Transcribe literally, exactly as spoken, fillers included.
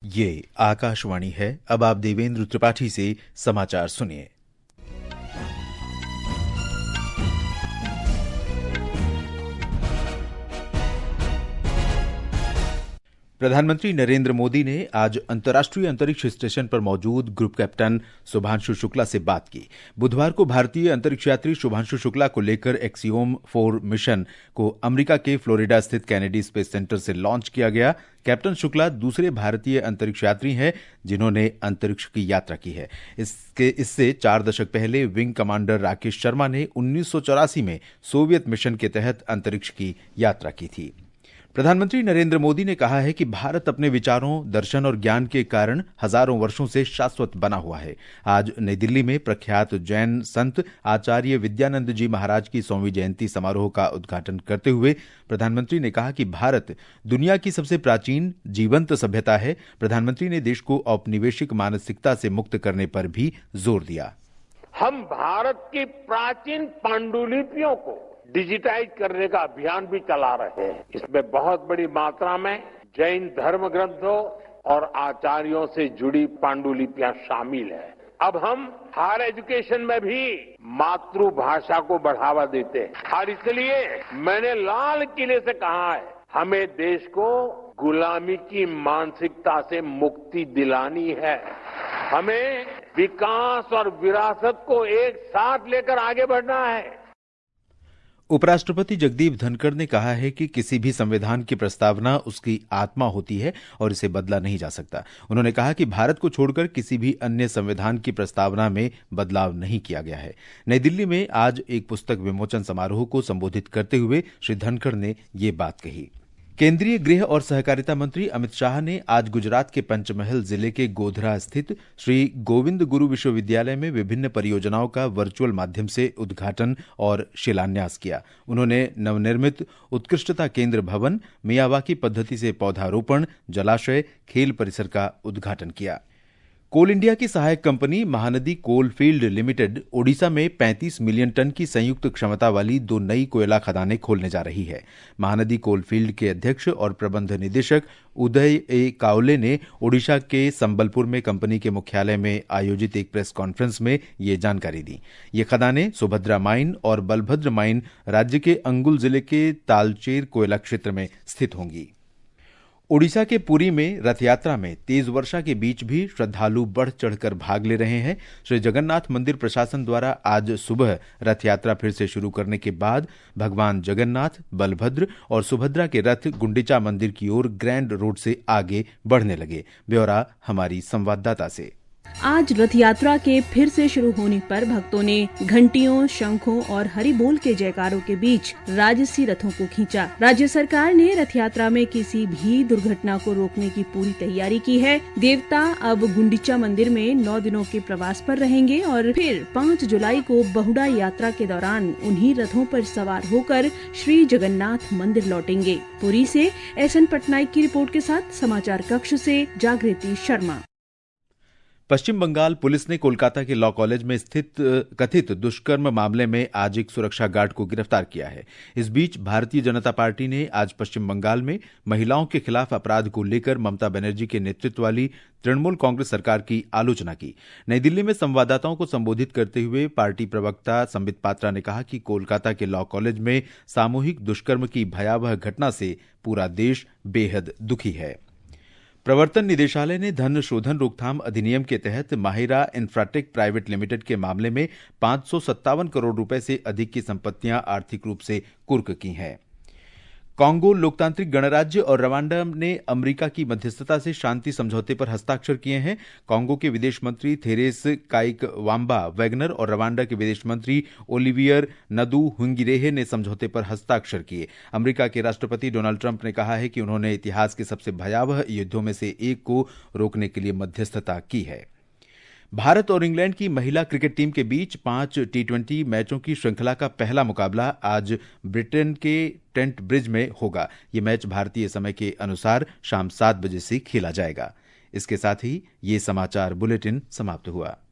ये आकाशवाणी है। अब आप देवेंद्र त्रिपाठी से समाचार सुनिए। प्रधानमंत्री नरेंद्र मोदी ने आज अंतर्राष्ट्रीय अंतरिक्ष स्टेशन पर मौजूद ग्रुप कैप्टन शुभांशु शुक्ला से बात की। बुधवार को भारतीय अंतरिक्ष यात्री शुभांशु शुक्ला को लेकर एक्सियोम फोर मिशन को अमेरिका के फ्लोरिडा स्थित कैनेडी स्पेस सेंटर से लॉन्च किया गया। कैप्टन शुक्ला दूसरे भारतीय अंतरिक्ष यात्री हैं जिन्होंने अंतरिक्ष की यात्रा की है। इसके इससे चार दशक पहले विंग कमांडर राकेश शर्मा ने उन्नीस सौ चौरासी में सोवियत मिशन के तहत अंतरिक्ष की यात्रा की थी। प्रधानमंत्री नरेंद्र मोदी ने कहा है कि भारत अपने विचारों, दर्शन और ज्ञान के कारण हजारों वर्षों से शाश्वत बना हुआ है। आज नई दिल्ली में प्रख्यात जैन संत आचार्य विद्यानंद जी महाराज की सौवीं जयंती समारोह का उद्घाटन करते हुए प्रधानमंत्री ने कहा कि भारत दुनिया की सबसे प्राचीन जीवंत सभ्यता है। प्रधानमंत्री ने देश को औपनिवेशिक मानसिकता से मुक्त करने पर भी जोर दिया। हम भारत की प्राचीन पांडुलिपियों को डिजिटाइज करने का अभियान भी चला रहे हैं। इसमें बहुत बड़ी मात्रा में जैन धर्म ग्रंथों और आचार्यों से जुड़ी पांडुलिपियां शामिल है। अब हम हायर एजुकेशन में भी मातृभाषा को बढ़ावा देते हैं और इसलिए मैंने लाल किले से कहा है, हमें देश को गुलामी की मानसिकता से मुक्ति दिलानी है। हमें विकास और विरासत को एक साथ लेकर आगे बढ़ना है। उपराष्ट्रपति जगदीप धनखड़ ने कहा है कि किसी भी संविधान की प्रस्तावना उसकी आत्मा होती है और इसे बदला नहीं जा सकता। उन्होंने कहा कि भारत को छोड़कर किसी भी अन्य संविधान की प्रस्तावना में बदलाव नहीं किया गया है। नई दिल्ली में आज एक पुस्तक विमोचन समारोह को संबोधित करते हुए श्री धनखड़ ने ये बात कही। केंद्रीय गृह और सहकारिता मंत्री अमित शाह ने आज गुजरात के पंचमहल जिले के गोधरा स्थित श्री गोविंद गुरु विश्वविद्यालय में विभिन्न परियोजनाओं का वर्चुअल माध्यम से उद्घाटन और शिलान्यास किया। उन्होंने नवनिर्मित उत्कृष्टता केंद्र भवन, मियावाकी पद्धति से पौधारोपण, जलाशय, खेल परिसर का उद्घाटन किया। कोल इंडिया की सहायक company Mahanadi coal field limited Odisha में पैंतीस मिलियन टन की संयुक्त क्षमता वाली दो नई कोयला खदानें खोलने जा रही है। महानदी कोल फील्ड के अध्यक्ष और प्रबंध निदेशक उदय ए कावले ने ओडिशा के संबलपुर में कंपनी के मुख्यालय में आयोजित एक प्रेस कॉन्फ्रेंस में ये जानकारी दी। ये खदानें सुभद्रा माइन और बलभद्र माइन राज्य के अंगुल जिले के तालचेर कोयला क्षेत्र में स्थित होंगी। ओडिशा के पुरी में रथ यात्रा में तेज वर्षा के बीच भी श्रद्धालु बढ़ चढ़कर भाग ले रहे हैं। श्री जगन्नाथ मंदिर प्रशासन द्वारा आज सुबह रथ यात्रा फिर से शुरू करने के बाद भगवान जगन्नाथ, बलभद्र और सुभद्रा के रथ गुंडिचा मंदिर की ओर ग्रैंड रोड से आगे बढ़ने लगे। ब्यौरा हमारी संवाददाता से। आज रथ यात्रा के फिर से शुरू होने पर भक्तों ने घंटियों, शंखों और हरिबोल के जयकारों के बीच राजसी रथों को खींचा। राज्य सरकार ने रथ यात्रा में किसी भी दुर्घटना को रोकने की पूरी तैयारी की है। देवता अब गुंडिचा मंदिर में नौ दिनों के प्रवास पर रहेंगे और फिर पाँच जुलाई को बहुड़ा यात्रा के दौरान उन्हीं रथों पर सवार होकर श्री जगन्नाथ मंदिर लौटेंगे। पुरी से एस एन पटनायक की रिपोर्ट के साथ समाचार कक्ष से जागृति शर्मा। पश्चिम बंगाल पुलिस ने कोलकाता के लॉ कॉलेज में स्थित कथित दुष्कर्म मामले में आज एक सुरक्षा गार्ड को गिरफ्तार किया है। इस बीच भारतीय जनता पार्टी ने आज पश्चिम बंगाल में महिलाओं के खिलाफ अपराध को लेकर ममता बनर्जी के नेतृत्व वाली तृणमूल कांग्रेस सरकार की आलोचना की। नई दिल्ली में संवाददाताओं को संबोधित करते हुए पार्टी प्रवक्ता संबित पात्रा ने कहा कि कोलकाता के लॉ कॉलेज में सामूहिक दुष्कर्म की भयावह घटना से पूरा देश बेहद दुखी है। प्रवर्तन निदेशालय ने धन शोधन रोकथाम अधिनियम के तहत माहिरा इंफ्राटेक प्राइवेट लिमिटेड के मामले में पांच सौ सत्तावन करोड़ रुपए से अधिक की संपत्तियां आर्थिक रूप से कुर्क की हैं। कांगो लोकतांत्रिक गणराज्य और रवांडा ने अमेरिका की मध्यस्थता से शांति समझौते पर हस्ताक्षर किए हैं। कांगो के विदेश मंत्री थेरेस काइक वाम्बा वैगनर और रवांडा के विदेश मंत्री ओलिवियर नदू हुंगिरेहे ने समझौते पर हस्ताक्षर किए। अमेरिका के राष्ट्रपति डोनाल्ड ट्रंप ने कहा है कि उन्होंने इतिहास के सबसे भयावह युद्धों में से एक को रोकने के लिए मध्यस्थता की है। भारत और इंग्लैंड की महिला क्रिकेट टीम के बीच पांच टी ट्वेंटी मैचों की श्रृंखला का पहला मुकाबला आज ब्रिटेन के ट्रेंट ब्रिज में होगा। ये मैच भारतीय समय के अनुसार शाम सात बजे से खेला जाएगा। इसके साथ ही ये समाचार बुलेटिन समाप्त हुआ।